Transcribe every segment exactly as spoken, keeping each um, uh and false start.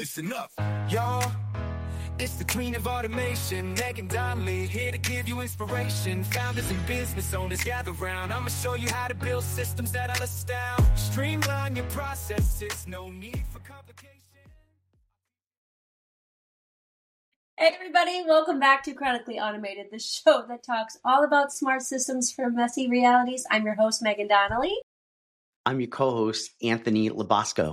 listen up. Y'all, it's the queen of automation, Megan Donnelly, here to give you inspiration. Founders and business owners gather round. I'ma show you how to build systems that'll astound. Streamline your processes, no need for complication. Hey everybody, welcome back to Chronically Automated, the show that talks all about smart systems for messy realities. I'm your host, Megan Donnelly. I'm your co-host, Anthony Labasco.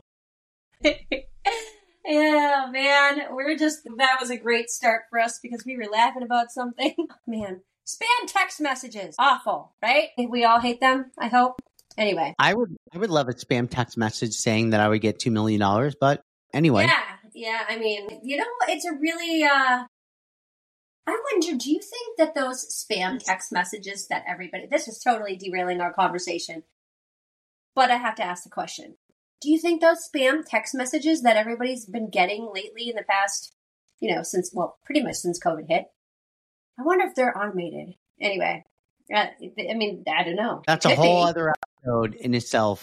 Yeah, man, we're just, that was a great start for us because we were laughing about something. Man, spam text messages, awful, right? We all hate them, I hope. Anyway. I would I would love a spam text message saying that I would get two million dollars, but anyway. Yeah, yeah, I mean, you know, it's a really, uh, I wonder, do you think that those spam text messages that everybody, this is totally derailing our conversation, but I have to ask the question. Do you think those spam text messages that everybody's been getting lately in the past, you know, since, well, pretty much since COVID hit, I wonder if they're automated. Anyway, uh, I mean, I don't know. That's a whole other episode in itself.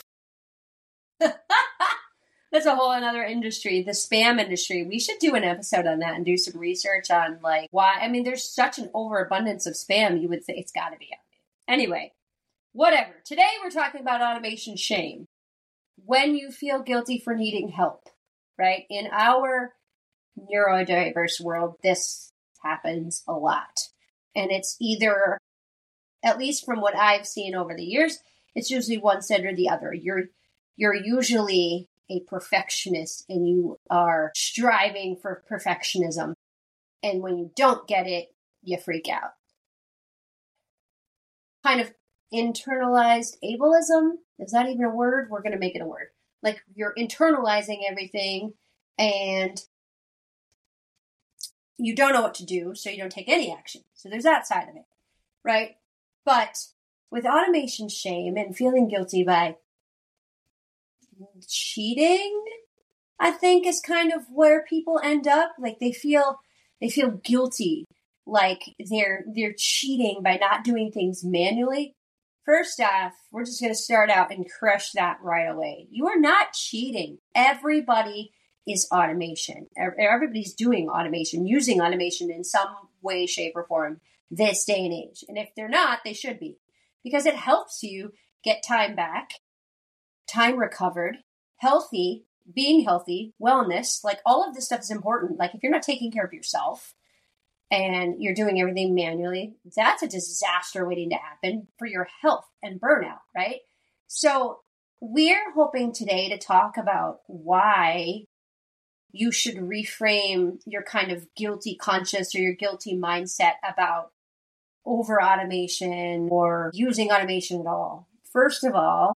That's a whole another industry, the spam industry. We should do an episode on that and do some research on, like, why. I mean, there's such an overabundance of spam, you would say it's got to be automated. Anyway, whatever. Today we're talking about automation shame. When you feel guilty for needing help, right? In our neurodiverse world, this happens a lot. And it's either, at least from what I've seen over the years, it's usually one side or the other. You're you're usually a perfectionist and you are striving for perfectionism. And when you don't get it, you freak out. Kind of internalized ableism. Is that even a word? We're going to make it a word. Like you're internalizing everything and you don't know what to do, so you don't take any action. So there's that side of it, right? But with automation shame and feeling guilty by cheating, I think is kind of where people end up. Like they feel, they feel guilty, like they're, they're cheating by not doing things manually. First off, we're just going to start out and crush that right away. You are not cheating. Everybody is automation. Everybody's doing automation, using automation in some way, shape, or form this day and age. And if they're not, they should be. Because it helps you get time back, time recovered, healthy, being healthy, wellness. Like all of this stuff is important. Like if you're not taking care of yourself, and you're doing everything manually, that's a disaster waiting to happen for your health and burnout, right? So we're hoping today to talk about why you should reframe your kind of guilty conscious or your guilty mindset about over automation or using automation at all. First of all,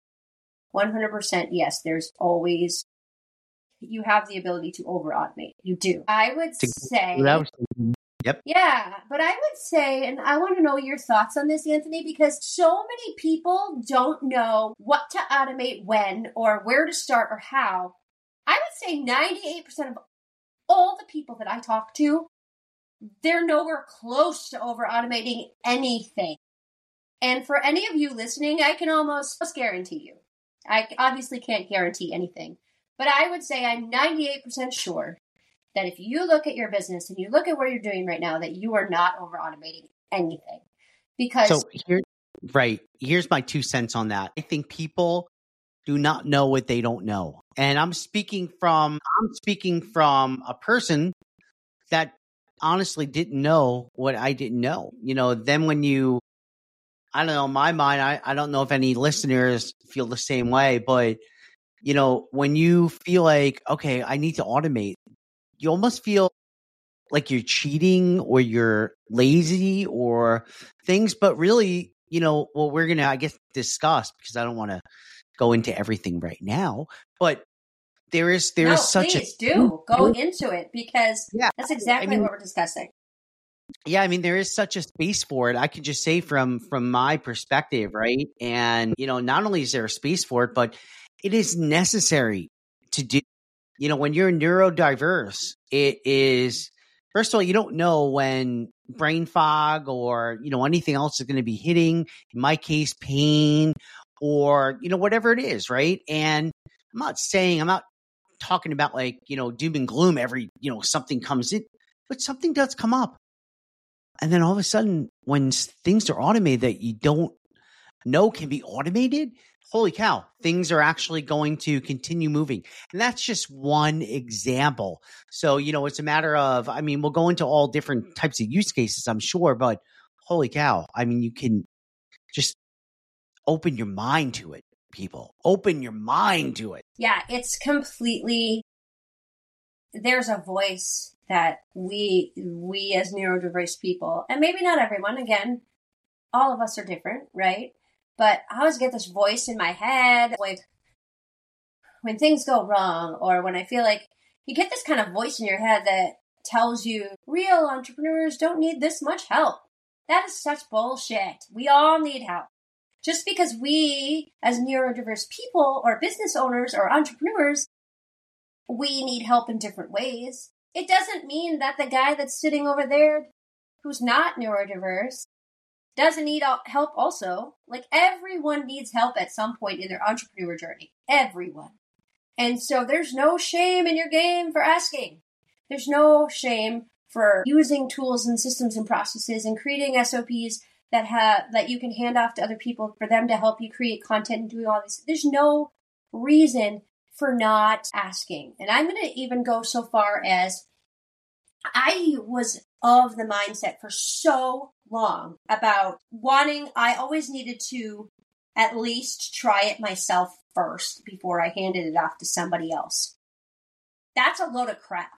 one hundred percent yes, there's always, you have the ability to over automate. You do. I would say... Yep. Yeah, but I would say, and I want to know your thoughts on this, Anthony, because so many people don't know what to automate when or where to start or how. I would say ninety-eight percent of all the people that I talk to, they're nowhere close to over automating anything. And for any of you listening, I can almost guarantee you. I obviously can't guarantee anything, but I would say I'm ninety-eight percent sure that if you look at your business and you look at what you're doing right now, that you are not over automating anything. Because so here, right, here's my two cents on that. I think people do not know what they don't know. And I'm speaking from I'm speaking from a person that honestly didn't know what I didn't know. You know, then when you I don't know, in my mind, I, I don't know if any listeners feel the same way, but you know, when you feel like, okay, I need to automate, you almost feel like you're cheating or you're lazy or things. But really, you know, what we're going to, I guess, discuss, because I don't want to go into everything right now, but there is, there no, is such please a... do go into it because yeah, that's exactly I mean, what we're discussing. Yeah, I mean, there is such a space for it. I can just say from, from my perspective, right? And, you know, not only is there a space for it, but it is necessary to do. You know, when you're neurodiverse, it is, first of all, you don't know when brain fog or, you know, anything else is going to be hitting, in my case, pain or, you know, whatever it is, right? And I'm not saying, I'm not talking about like, you know, doom and gloom every, you know, something comes in, but something does come up. And then all of a sudden, when things are automated that you don't know can be automated, holy cow, things are actually going to continue moving. And that's just one example. So, you know, it's a matter of, I mean, we'll go into all different types of use cases, I'm sure, but holy cow, I mean, you can just open your mind to it, people. Open your mind to it. Yeah, it's completely, there's a voice that we, we as neurodiverse people, and maybe not everyone, again, all of us are different, right? But I always get this voice in my head, like when things go wrong, or when I feel like you get this kind of voice in your head that tells you real entrepreneurs don't need this much help. That is such bullshit. We all need help. Just because we, as neurodiverse people or business owners or entrepreneurs, we need help in different ways, it doesn't mean that the guy that's sitting over there who's not neurodiverse doesn't need help also. Like, everyone needs help at some point in their entrepreneur journey. Everyone. And so there's no shame in your game for asking. There's no shame for using tools and systems and processes and creating S O Ps that have that you can hand off to other people for them to help you create content and doing all this. There's no reason for not asking. And I'm going to even go so far as I was of the mindset for so long about wanting, I always needed to at least try it myself first before I handed it off to somebody else. That's a load of crap.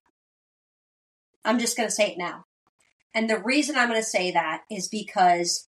I'm just going to say it now. And the reason I'm going to say that is because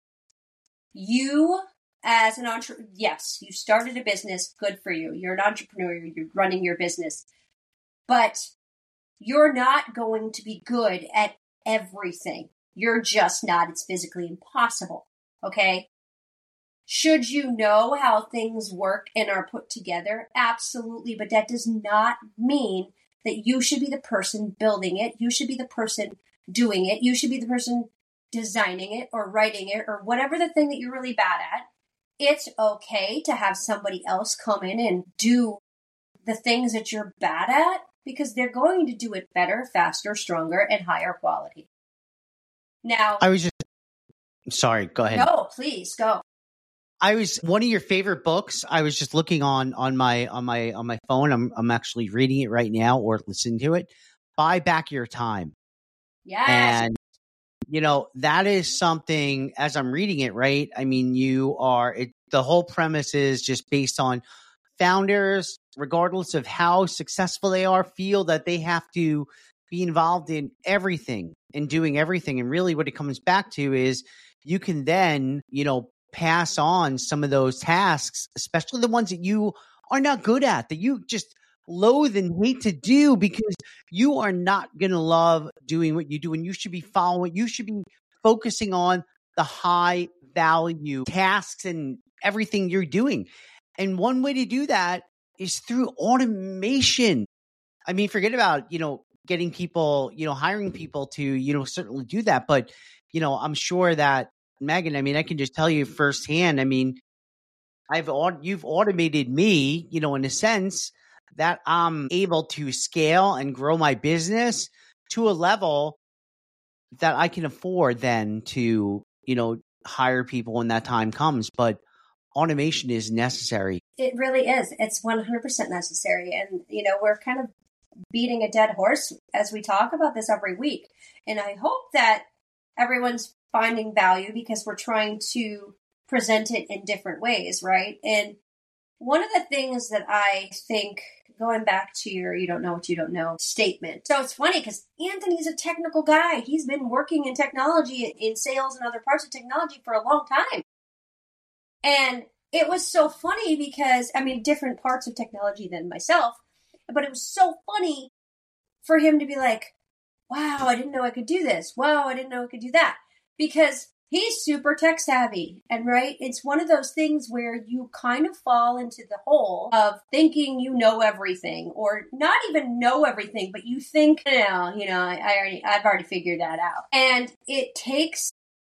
you, as an entrepreneur, yes, you started a business, good for you. You're an entrepreneur, you're running your business. But you're not going to be good at everything. You're just not. It's physically impossible. Okay? Should you know how things work and are put together? Absolutely. But that does not mean that you should be the person building it. You should be the person doing it. You should be the person designing it or writing it or whatever the thing that you're really bad at. It's okay to have somebody else come in and do the things that you're bad at because they're going to do it better, faster, stronger, and higher quality. Now, I was just, sorry, go ahead. No, please go. I was one of your favorite books. I was just looking on on my on my on my phone. I'm I'm actually reading it right now or listening to it. Buy Back Your Time. Yes. And you know, that is something as I'm reading it, right? I mean, you are it the whole premise is just based on founders, regardless of how successful they are, feel that they have to be involved in everything and doing everything. And really what it comes back to is you can then, you know, pass on some of those tasks, especially the ones that you are not good at, that you just loathe and hate to do because you are not going to love doing what you do. And you should be following, you should be focusing on the high value tasks and everything you're doing. And one way to do that is through automation. I mean, forget about, you know, getting people, you know, hiring people to, you know, certainly do that. But, you know, I'm sure that Megan, I mean, I can just tell you firsthand. I mean, I've you've automated me, you know, in a sense that I'm able to scale and grow my business to a level that I can afford then to, you know, hire people when that time comes. But automation is necessary. It really is. It's one hundred percent necessary. And, you know, we're kind of beating a dead horse as we talk about this every week. And I hope that everyone's finding value because we're trying to present it in different ways, right? And one of the things that I think, going back to your you don't know what you don't know statement. So it's funny because Anthony's a technical guy. He's been working in technology, in sales and other parts of technology for a long time. And it was so funny because, I mean, different parts of technology than myself, but it was so funny for him to be like, wow, I didn't know I could do this. Wow, I didn't know I could do that. Because he's super tech savvy. And right, it's one of those things where you kind of fall into the hole of thinking you know everything or not even know everything, but you think, no, you know, I, I already, I've already figured that out. And it takes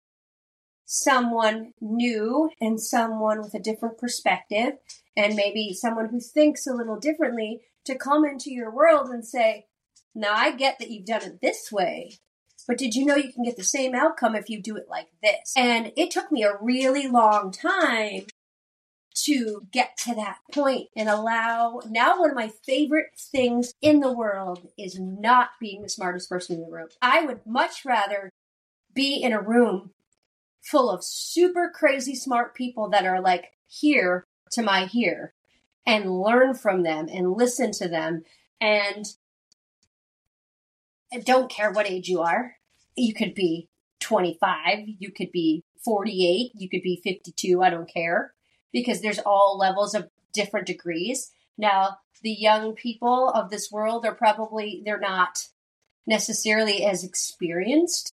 someone new and someone with a different perspective and maybe someone who thinks a little differently to come into your world and say, now I get that you've done it this way, but did you know you can get the same outcome if you do it like this? And it took me a really long time to get to that point and allow, now one of my favorite things in the world is not being the smartest person in the room. I would much rather be in a room full of super crazy smart people that are like here to my here and learn from them and listen to them and don't care what age you are. You could be twenty-five, you could be forty-eight, you could be fifty-two, I don't care, because there's all levels of different degrees. Now, the young people of this world are probably, they're not necessarily as experienced,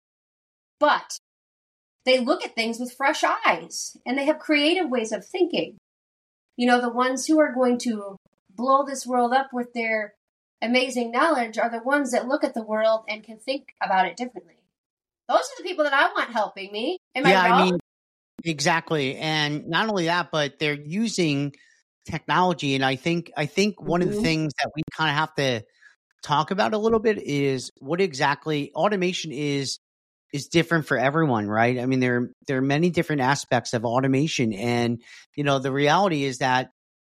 but they look at things with fresh eyes and they have creative ways of thinking. You know, the ones who are going to blow this world up with their amazing knowledge are the ones that look at the world and can think about it differently. Those are the people that I want helping me. Am yeah, I wrong? I mean, exactly. And not only that, but they're using technology. And I think, I think one mm-hmm. of the things that we kind of have to talk about a little bit is what exactly automation is, is different for everyone, right? I mean, there, there are many different aspects of automation. And, you know, the reality is that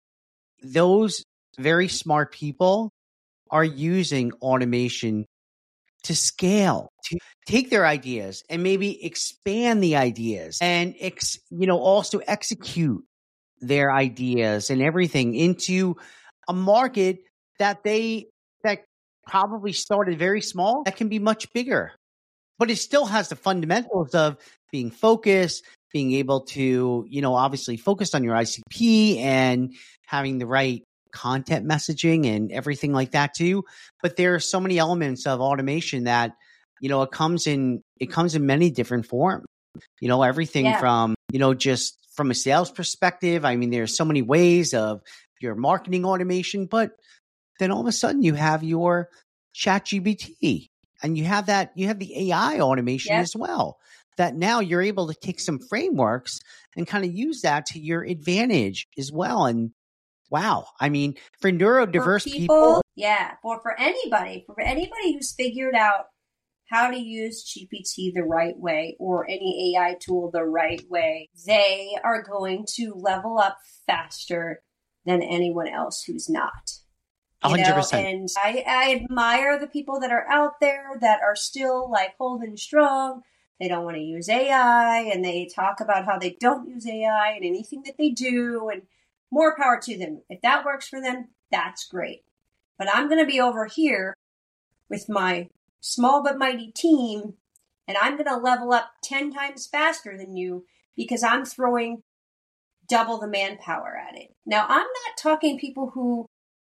those very smart people are using automation to scale, to take their ideas and maybe expand the ideas and, ex, you know, also execute their ideas and everything into a market that they, that probably started very small, that can be much bigger, but it still has the fundamentals of being focused, being able to, you know, obviously focus on your I C P and having the right content messaging and everything like that too. But there are so many elements of automation that, you know, it comes in, it comes in many different forms, you know, everything yeah. from, you know, just from a sales perspective. I mean, there's so many ways of your marketing automation, but then all of a sudden you have your ChatGPT and you have that, you have the A I automation yeah. as well, that now you're able to take some frameworks and kind of use that to your advantage as well. And wow. I mean, for neurodiverse for people, people. Yeah. Or for anybody, for anybody who's figured out how to use G P T the right way or any A I tool the right way, they are going to level up faster than anyone else who's not. You one hundred percent. Know? And I, I admire the people that are out there that are still like holding strong. They don't want to use A I and they talk about how they don't use A I and anything that they do, and more power to them. If that works for them, that's great. But I'm going to be over here with my small but mighty team, and I'm going to level up ten times faster than you because I'm throwing double the manpower at it. Now, I'm not talking people who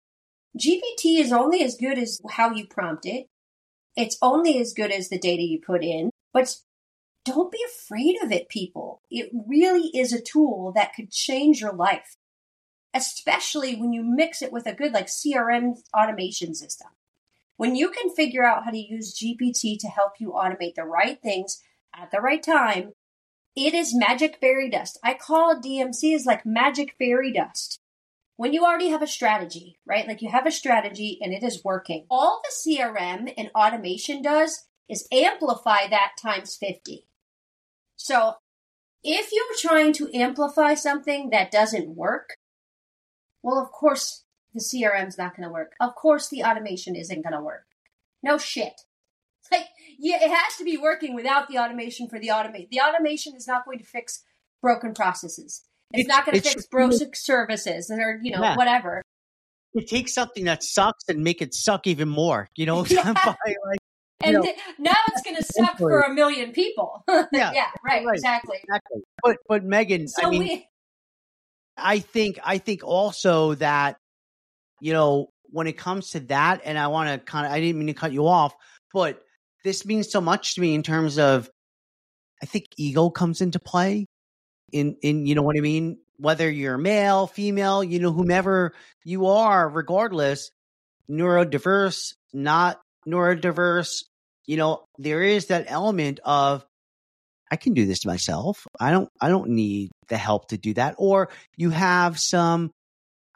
G P T is only as good as how you prompt it. It's only as good as the data you put in. But don't be afraid of it, people. It really is a tool that could change your life, especially when you mix it with a good like C R M automation system. When you can figure out how to use G P T to help you automate the right things at the right time, it is magic fairy dust. I call D M C is like magic fairy dust. When you already have a strategy, right? Like you have a strategy and it is working. All the C R M and automation does is amplify that times fifty. So if you're trying to amplify something that doesn't work, well, of course, the C R M's not going to work. Of course, the automation isn't going to work. No shit. Like, yeah, it has to be working without the automation for the automate. The automation is not going to fix broken processes. It's, it's not going to fix broken services or, you know, yeah. whatever. It takes something that sucks and make it suck even more, you know? Yeah. By, like, and know, th- now it's going to suck for a million people. yeah, yeah, right, right, exactly. exactly. But, but Megan, so I mean, we- I think, I think also that, you know, when it comes to that, and I want to kind of, I didn't mean to cut you off, but this means so much to me in terms of, I think ego comes into play in, in, you know what I mean? Whether you're male, female, you know, whomever you are, regardless, neurodiverse, not neurodiverse, you know, there is that element of, I can do this myself. I don't, I don't need the help to do that. Or you have some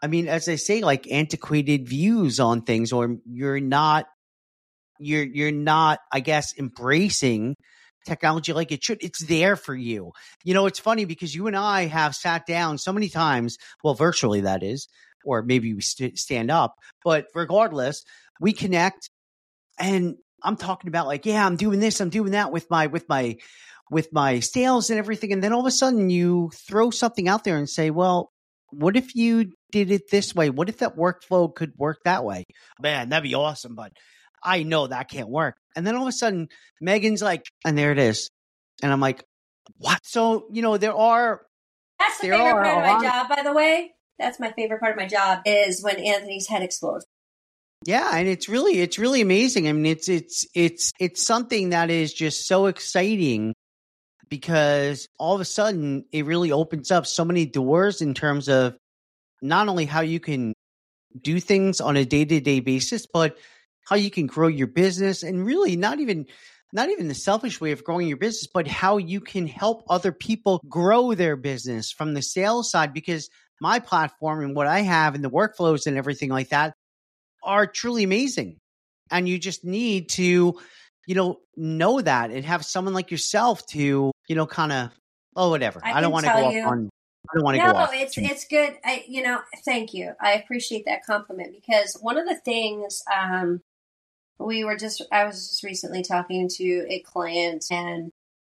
I mean, as I say, like antiquated views on things, or you're not, you're, you're not, I guess, embracing technology like it should. It's there for you. You know, it's funny because you and I have sat down so many times, well, virtually that is, or maybe we st- stand up, but regardless, we connect and I'm talking about like, yeah, I'm doing this, I'm doing that with my, with my, with my sales and everything. And then all of a sudden you throw something out there and say, well, what if you did it this way? What if that workflow could work that way? Man, that'd be awesome. But I know that can't work. And then all of a sudden Megan's like, and there it is. And I'm like, what? So, you know, there are, that's the there favorite are part of a my lot- job, by the way. That's my favorite part of my job is when Anthony's head explodes. Yeah, and it's really it's really amazing. I mean, it's it's it's it's something that is just so exciting because all of a sudden it really opens up so many doors in terms of not only how you can do things on a day-to-day basis, but how you can grow your business, and really not even not even the selfish way of growing your business, but how you can help other people grow their business from the sales side, because my platform and what I have and the workflows and everything like that are truly amazing. And you just need to, you know, know that and have someone like yourself to, you know, kind of, oh, whatever. I I, don't can want to tell go you- off on, I don't want to No, go off. it's too much. it's good. I you know, thank you. I appreciate that compliment because one of the things um we were just I was just recently talking to a client and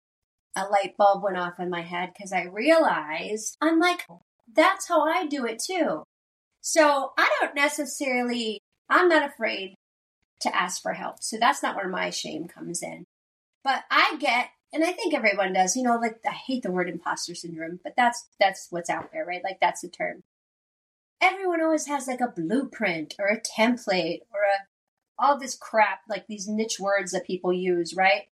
a light bulb went off in my head because I realized I'm like, that's how I do it too. So I don't necessarily I'm not afraid to ask for help. So that's not where my shame comes in. But I get, and I think everyone does, you know, like I hate the word imposter syndrome, but that's that's what's out there, right? Like that's the term. Everyone always has like a blueprint or a template or a all this crap, like these niche words that people use, right?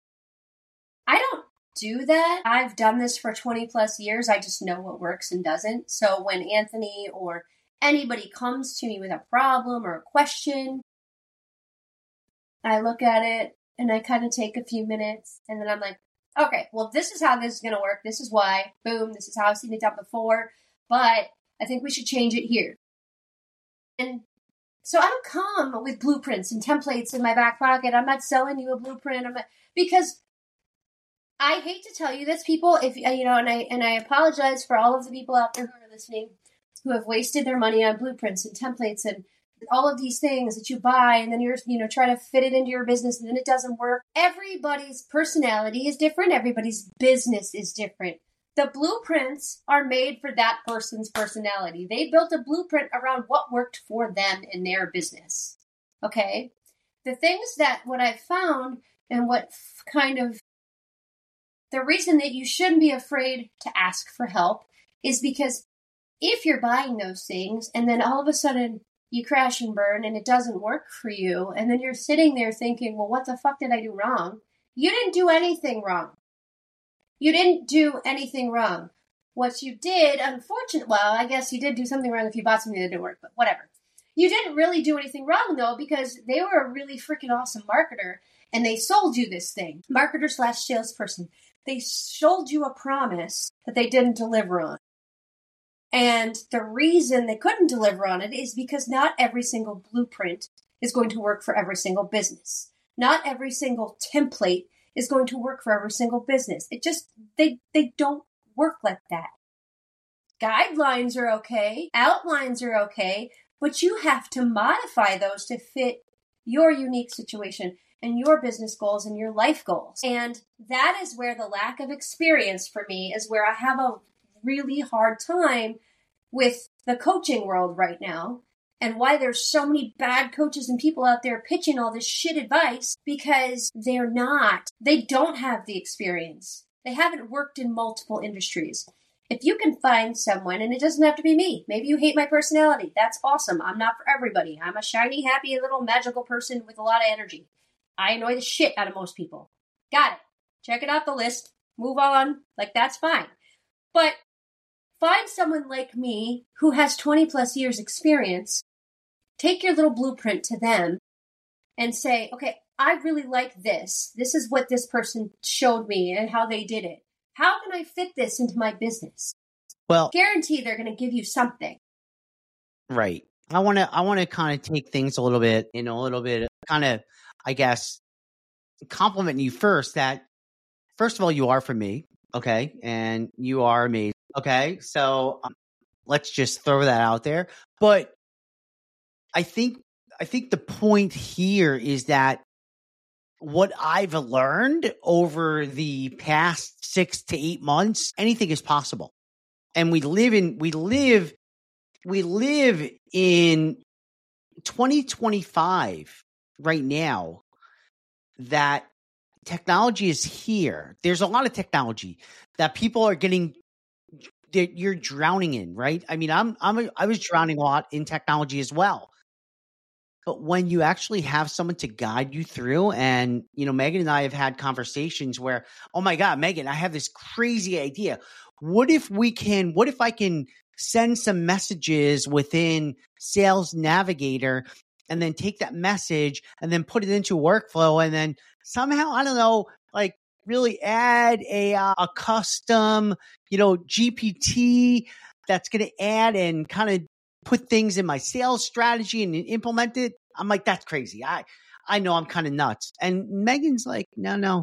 I don't do that. I've done this for twenty plus years. I just know what works and doesn't. So when Anthony or anybody comes to me with a problem or a question, I look at it and I kind of take a few minutes and then I'm like, okay, well, this is how this is going to work. This is why. Boom. This is how I've seen it done before. But I think we should change it here. And so I don't come with blueprints and templates in my back pocket. I'm not selling you a blueprint. I'm not, because I hate to tell you this, people, if you know, and I and I apologize for all of the people out there who are listening who have wasted their money on blueprints and templates and all of these things that you buy and then you're, you know, trying to fit it into your business and then it doesn't work. Everybody's personality is different. Everybody's business is different. The blueprints are made for that person's personality. They built a blueprint around what worked for them in their business. Okay? The things that what I found and what f- kind of the reason that you shouldn't be afraid to ask for help is because if you're buying those things and then all of a sudden you crash and burn and it doesn't work for you, and then you're sitting there thinking, well, what the fuck did I do wrong? You didn't do anything wrong. You didn't do anything wrong. What you did, unfortunately, well, I guess you did do something wrong if you bought something that didn't work, but whatever. You didn't really do anything wrong, though, because they were a really freaking awesome marketer, and they sold you this thing. Marketer slash salesperson. They sold you a promise that they didn't deliver on. And the reason they couldn't deliver on it is because not every single blueprint is going to work for every single business. Not every single template is going to work for every single business. It just, they, they don't work like that. Guidelines are okay. Outlines are okay. But you have to modify those to fit your unique situation and your business goals and your life goals. And that is where the lack of experience for me is where I have a really hard time with the coaching world right now and why there's so many bad coaches and people out there pitching all this shit advice because they're not, they don't have the experience. They haven't worked in multiple industries. If you can find someone, and it doesn't have to be me, maybe you hate my personality. That's awesome. I'm not for everybody. I'm a shiny, happy, little magical person with a lot of energy. I annoy the shit out of most people. Got it. Check it off the list. Move on. Like, that's fine. But find someone like me who has twenty plus years experience. Take your little blueprint to them and say, okay, I really like this. This is what this person showed me and how they did it. How can I fit this into my business? Well, Guarantee they're going to give you something. Right. I want to, I want to kind of take things a little bit, in a little bit, kind of, I guess, compliment you first that, first of all, you are for me. Okay. And you are amazing. Okay. So um, let's just throw that out there. But I think, I think the point here is that what I've learned over the past six to eight months, anything is possible. And we live in, we live, we live in twenty twenty-five right now, that technology is here. There's a lot of technology that people are getting, that you're drowning in, right? I mean, I'm, I'm, a, I was drowning a lot in technology as well. But when you actually have someone to guide you through, and, you know, Megan and I have had conversations where, oh my God, Megan, I have this crazy idea. What if we can, what if I can send some messages within Sales Navigator and then take that message and then put it into a workflow and then somehow, I don't know, like really add a, uh, a custom, you know, G P T that's going to add and kind of put things in my sales strategy and implement it. I'm like, that's crazy. I, I know I'm kind of nuts. And Megan's like, no, no,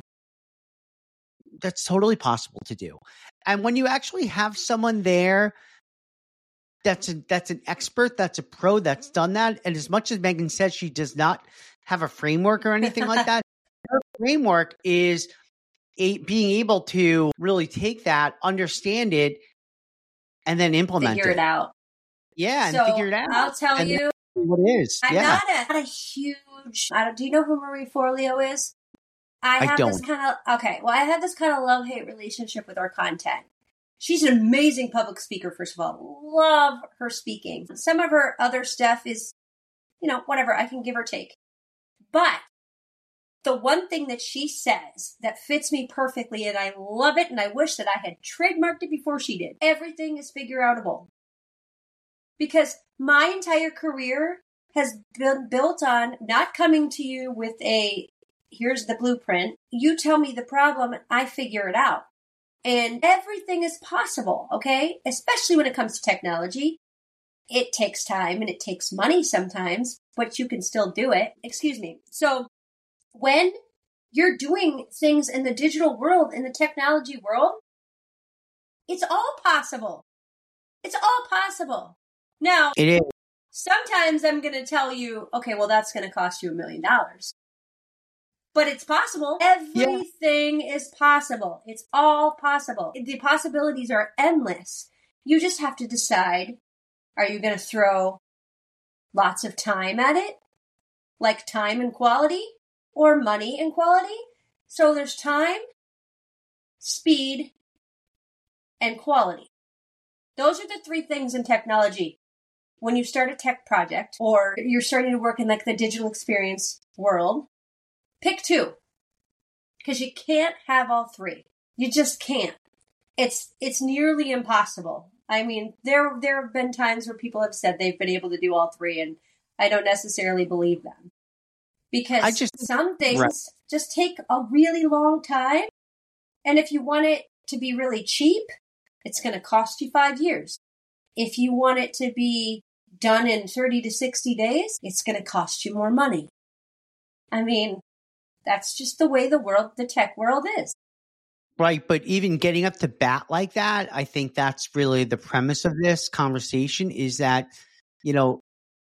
that's totally possible to do. And when you actually have someone there that's a, that's an expert, that's a pro, that's done that. And as much as Megan says she does not have a framework or anything like that, her framework is a, being able to really take that, understand it, and then implement Figure it. it out. Yeah, and so figure it out. I'll tell and you what it is. I'm yeah. not, a, not a huge, I don't, do you know who Marie Forleo is? I have I don't. this kind of, okay, well, I have this kind of love-hate relationship with her content. She's an amazing public speaker, first of all. Love her speaking. Some of her other stuff is, you know, whatever, I can give or take. But the one thing that she says that fits me perfectly, and I love it, and I wish that I had trademarked it before she did, everything is figure-outable. Because my entire career has been built on not coming to you with a, here's the blueprint, you tell me the problem, I figure it out. And everything is possible, okay? Especially when it comes to technology. It takes time and it takes money sometimes, but you can still do it. Excuse me. So when you're doing things in the digital world, in the technology world, it's all possible. It's all possible. Now, It is. sometimes I'm going to tell you, okay, well, that's going to cost you a million dollars. But it's possible. Everything yeah. is possible. It's all possible. The possibilities are endless. You just have to decide, are you going to throw lots of time at it? Like time and quality? Or money and quality? So there's time, speed, and quality. Those are the three things in technology. When you start a tech project or you're starting to work in like the digital experience world, pick two. Because you can't have all three. You just can't. It's it's nearly impossible. I mean, there there have been times where people have said they've been able to do all three, and I don't necessarily believe them. Because I just, some things right. just take a really long time. And if you want it to be really cheap, it's going to cost you five years. If you want it to be done in thirty to sixty days, it's going to cost you more money. I mean, that's just the way the world, the tech world is. Right. But even getting up to bat like that, I think that's really the premise of this conversation, is that, you know,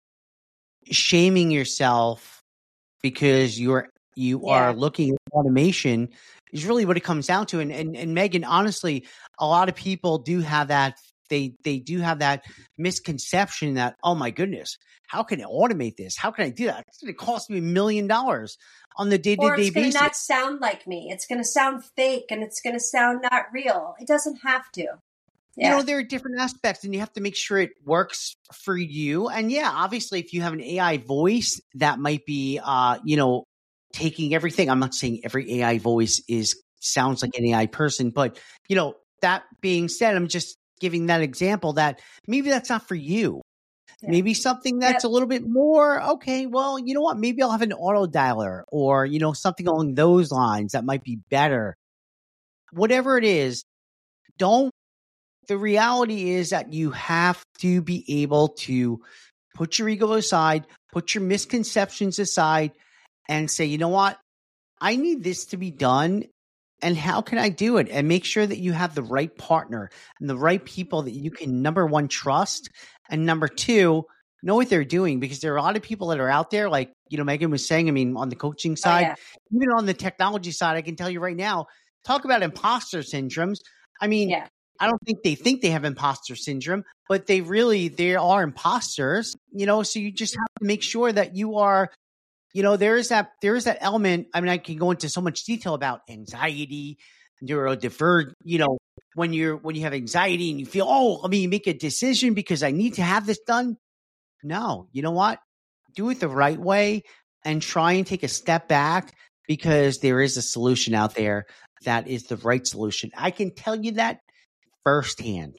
shaming yourself because you're, you Yeah. are looking at automation is really what it comes down to. And, and, and Megan, honestly, a lot of people do have that. They, they do have that misconception that, oh my goodness, how can I automate this? How can I do that? It's going to cost me a million dollars on the day to day basis. Or it's going to not sound like me. It's going to sound fake and it's going to sound not real. It doesn't have to. Yeah. You know, there are different aspects and you have to make sure it works for you. And yeah, obviously if you have an A I voice that might be, uh, you know, taking everything. I'm not saying every A I voice is, sounds like an A I person, but you know, that being said, I'm just giving that example that maybe that's not for you. Yeah. Maybe something that's yep. a little bit more, okay, well, you know what? Maybe I'll have an auto dialer or, you know, something along those lines that might be better. Whatever it is, don't, the reality is that you have to be able to put your ego aside, put your misconceptions aside, and say, you know what? I need this to be done. And how can I do it? And make sure that you have the right partner and the right people that you can, number one, trust. And number two, know what they're doing, because there are a lot of people that are out there, like, you know, Megan was saying, I mean, on the coaching side, oh, yeah. even on the technology side, I can tell you right now, talk about imposter syndromes. I mean, yeah. I don't think they think they have imposter syndrome, but they really, they are imposters, you know, so you just have to make sure that you are, you know, there is that, there is that element. I mean, I can go into so much detail about anxiety, neurodivergent, you know, when you're, when you have anxiety and you feel, oh, let me make a decision because I need to have this done. No, you know what? Do it the right way and try and take a step back, because there is a solution out there that is the right solution. I can tell you that firsthand.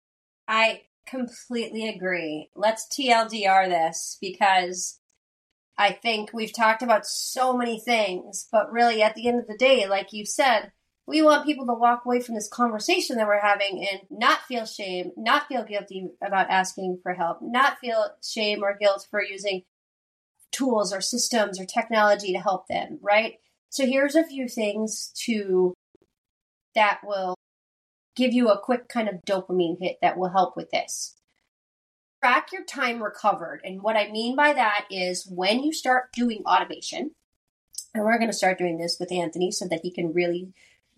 I completely agree. Let's T L D R this, because I think we've talked about so many things, but really at the end of the day, like you said, we want people to walk away from this conversation that we're having and not feel shame, not feel guilty about asking for help, not feel shame or guilt for using tools or systems or technology to help them, right? So here's a few things to that will give you a quick kind of dopamine hit that will help with this. Track your time recovered. And what I mean by that is when you start doing automation, and we're going to start doing this with Anthony so that he can really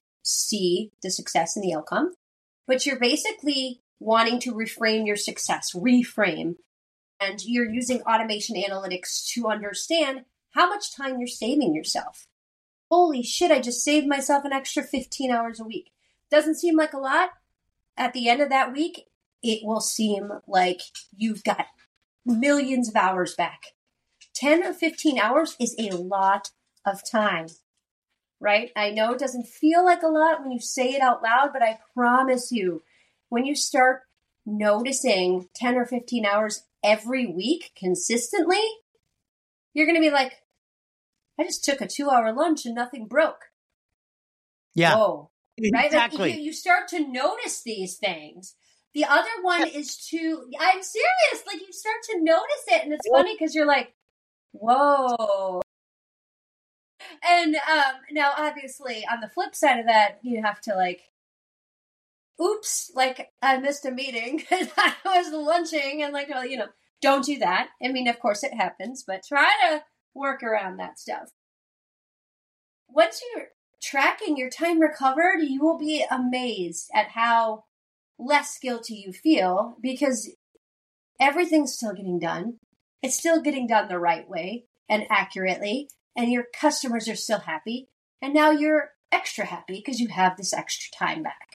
see the success and the outcome, but you're basically wanting to reframe your success, reframe, and you're using automation analytics to understand how much time you're saving yourself. Holy shit, I just saved myself an extra fifteen hours a week. Doesn't seem like a lot. At the end of that week, it will seem like you've got millions of hours back. ten or fifteen hours is a lot of time, right? I know it doesn't feel like a lot when you say it out loud, but I promise you, when you start noticing ten or fifteen hours every week consistently, you're going to be like, I just took a two hour lunch and nothing broke. Yeah. Whoa. Right? Exactly. Like you, you start to notice these things. The other one is to, I'm serious, like you start to notice it. And it's funny because you're like, whoa. And um, now, obviously, on the flip side of that, you have to like, oops, like I missed a meeting because I was lunching and like, well, you know, don't do that. I mean, of course it happens, but try to work around that stuff. Once you're tracking your time recovered, you will be amazed at how less guilty you feel, because everything's still getting done. It's still getting done the right way and accurately, and your customers are still happy. And now you're extra happy because you have this extra time back.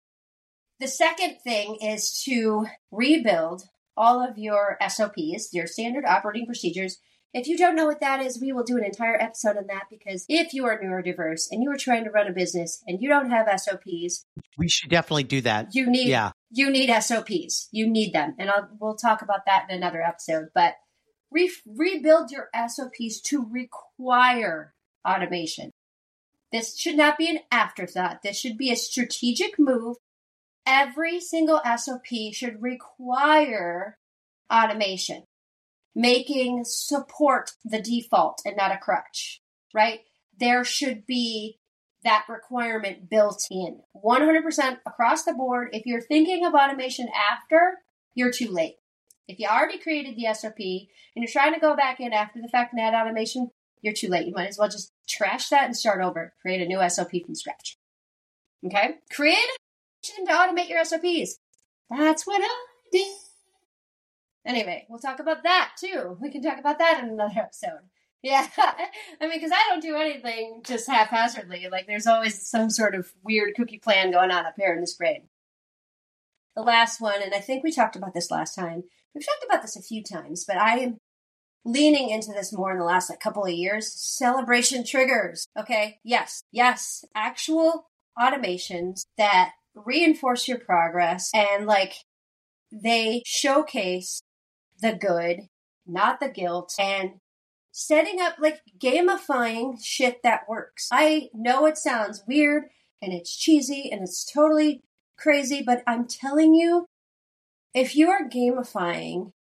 The second thing is to rebuild all of your S O Ps, your standard operating procedures. If you don't know what that is, we will do an entire episode on that, because if you are neurodiverse and you are trying to run a business and you don't have S O Ps, we should definitely do that. You need, yeah. you need S O Ps. You need them. And I'll, we'll talk about that in another episode, but re- rebuild your S O Ps to require automation. This should not be an afterthought. This should be a strategic move. Every single S O P should require automation, making support the default and not a crutch, right? There should be that requirement built in one hundred percent across the board. If you're thinking of automation after, you're too late. If you already created the S O P and you're trying to go back in after the fact and add automation, you're too late. You might as well just trash that and start over. Create a new S O P from scratch. Okay? Create to automate your S O Ps. That's what I did. Anyway, we'll talk about that too. We can talk about that in another episode. Yeah. I mean, because I don't do anything just haphazardly. Like, there's always some sort of weird cookie plan going on up here in this brain. The last one, and I think we talked about this last time. We've talked about this a few times, but I am leaning into this more in the last like, couple of years. Celebration triggers. Okay. Yes. Yes. Actual automations that reinforce your progress and like they showcase the good, not the guilt, and setting up like gamifying shit that works. I know it sounds weird and it's cheesy and it's totally crazy, but I'm telling you, if you are gamifying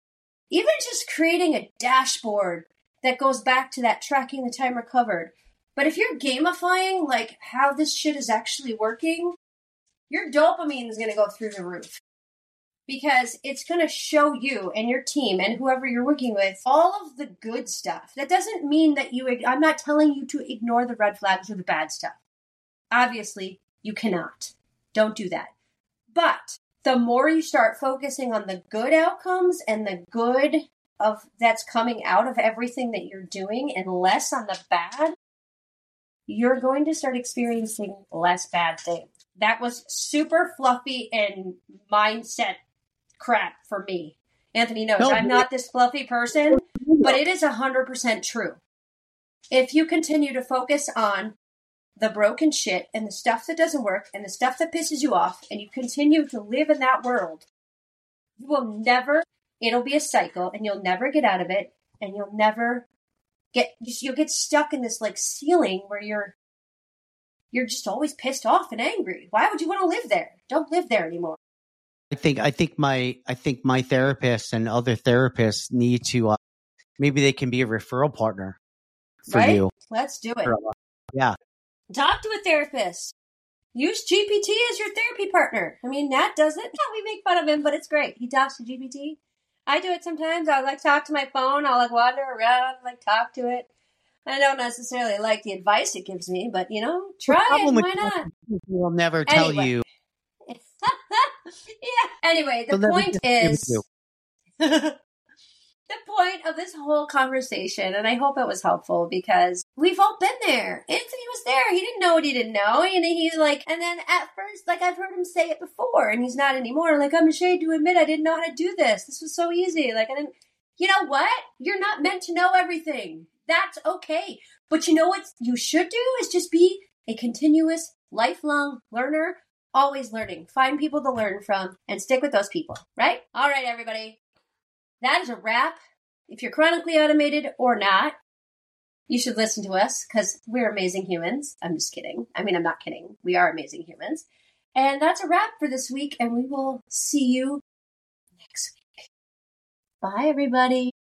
even just creating a dashboard that goes back to that tracking the time recovered. But if you're gamifying like how this shit is actually working, your dopamine is going to go through the roof. Because it's going to show you and your team and whoever you're working with all of the good stuff. That doesn't mean that you, I'm not telling you to ignore the red flags or the bad stuff. Obviously, you cannot. Don't do that. But the more you start focusing on the good outcomes and the good of that's coming out of everything that you're doing and less on the bad, you're going to start experiencing less bad things. That was super fluffy and mindset crap for me. Anthony knows no, I'm not this fluffy person, but it is one hundred percent true. If you continue to focus on the broken shit and the stuff that doesn't work and the stuff that pisses you off, and you continue to live in that world, you will never, it'll be a cycle and you'll never get out of it, and you'll never get, you'll get stuck in this like ceiling where you're, you're just always pissed off and angry. Why would you want to live there? Don't live there anymore. I think I think my I think my therapist and other therapists need to uh, maybe they can be a referral partner for right? you. Let's do it. For, uh, yeah. Talk to a therapist. Use G P T as your therapy partner. I mean, Nat does it. We make fun of him, but it's great. He talks to G P T. I do it sometimes. I'll like talk to my phone. I'll like wander around, like talk to it. I don't necessarily like the advice it gives me, but you know, try it. Why not? We'll never tell anyway. you. Yeah. Anyway, the We'll point is the point of this whole conversation, and I hope it was helpful because we've all been there. Anthony was there. He didn't know what he didn't know. And he's like, and then at first, like I've heard him say it before, and he's not anymore. Like, I'm ashamed to admit I didn't know how to do this. This was so easy. Like, I didn't, you know what? You're not meant to know everything. That's okay. But you know what you should do is just be a continuous, lifelong learner, always learning. Find people to learn from and stick with those people, right? All right, everybody. That is a wrap. If you're chronically automated or not, you should listen to us because we're amazing humans. I'm just kidding. I mean, I'm not kidding. We are amazing humans. And that's a wrap for this week, and we will see you next week. Bye, everybody.